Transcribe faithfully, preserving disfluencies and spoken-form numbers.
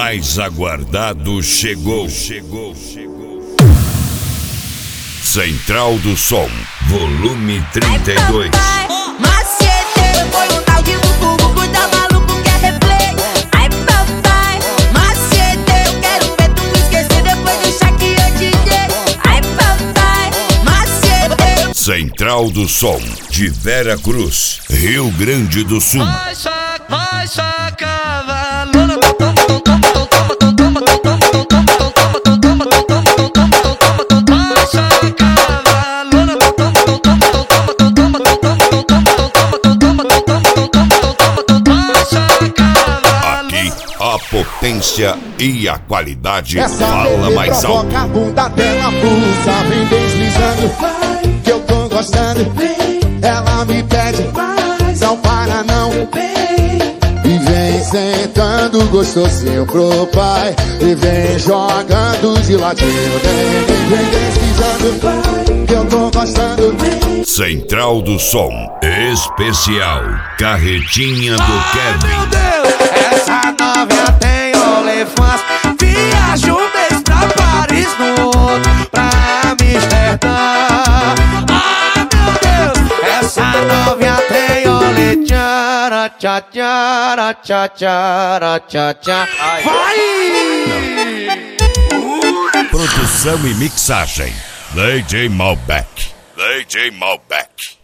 mais aguardado chegou, chegou, chegou. Central do Som, volume trinta e dois. Macete, foi um tal de buco, tá maluco, quer replay. Ai papai, macete, eu quero ver tu esquecer depois do Shaq e D J. Ai papai, macete. Central do Som, de Vera Cruz, Rio Grande do Sul. Vai saca, vai saca, valona. Aqui a potência e a qualidade Essa fala mais alto. provoca a bunda dela, pulsa, vem deslizando, que eu tô gostando. Ela me pede, não para não. E vem sentando gostosinho pro pai, e vem jogando de ladinho. Vem, vem deslizando, que eu tô gostando. Central do Som, especial, carretinha do Meu Kevin. Deus, essa novinha tem olefante. Viaja um mês pra Paris, no outro pra Amsterdã. Ah, meu Deus, essa novinha tem ole. Tchara, tchá, tchara, tchá, tchara, tchá, tchá. Vai! Produção e mixagem, D J Malbec. D J Malbec.